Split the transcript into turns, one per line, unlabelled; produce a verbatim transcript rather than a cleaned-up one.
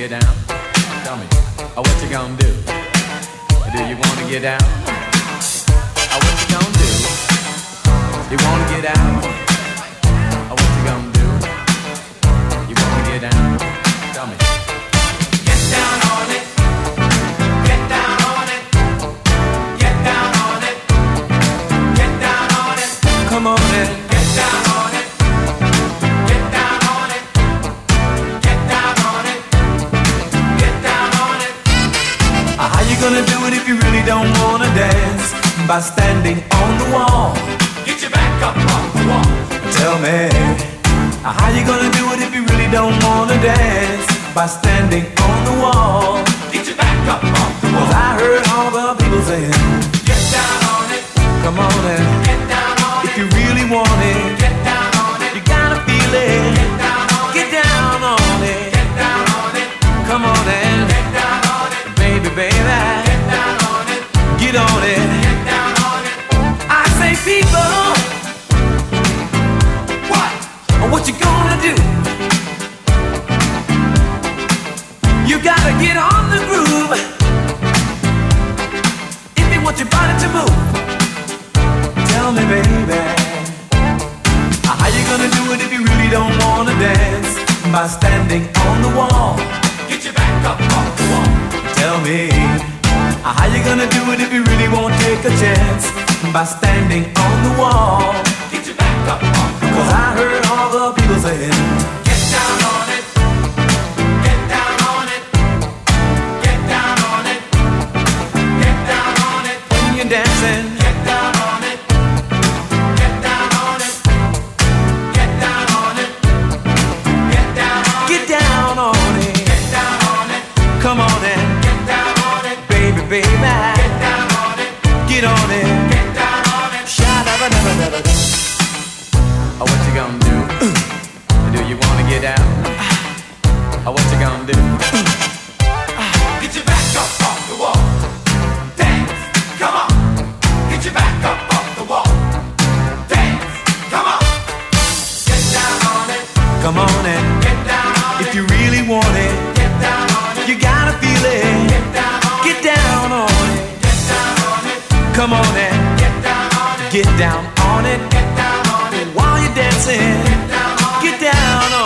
get down? Tell me, oh, what you gonna do? Do you wanna get down? Oh, what you gonna do? You wanna get out? Oh, what you gonna do? You wanna get down? Tell me. Get down on it. Get down on it. Get down on it. Get down on it. Come on in. Get down on it. Get down on it. Get down on it. Get down on it. How you gonna do it if you really don't wanna dance? By standing on the wall. Get your back up off the wall. Tell me, how you gonna do it if you really don't wanna dance? By standing on the wall. Get your back up off the wall. 'Cause I heard all the people saying, get down on it. Come on in. Get down on it. If you really want it, get down on it. You gotta feel it. Get down on it. Get down on it. Get down on it. Come on in. Get down on it. Baby, baby. Get down on it. Get on it. Get down on it. I say, people, what? What you gonna do? You gotta get on the groove if you want your body to move. Tell me, baby, how you gonna do it if you really don't wanna dance? By standing on the wall. Get your back up off the wall. Tell me, how you gonna do it if you really won't take a chance? By standing on the wall. Get your back up off the wall. 'Cause I heard all the people saying, get down on it. Get down on it. Get down on it. Get down on it. When you're dancing, get down on it. Get down on it. Get down on it. Get down on it. Get down on it. Get down on it. Come on in. Get down on it. Baby, baby. Get down on it. Get on it. Get down on it. Sha-da-ba-da-ba-da-ba. Oh, what you gonna do? Do you wanna get down? Oh, what you gonna do? Get your back up off the wall. Dance, come on. Get your back up off the wall. Dance, come on. Get down on it. Come on in. Get down on it. If you really want it, get down on it. You gotta feel it. Get down on it. Get down on it. Get down on it. Come on in. Get down on it. Get down on it. Get down on it. While you're dancing, get down on it. Get down on it.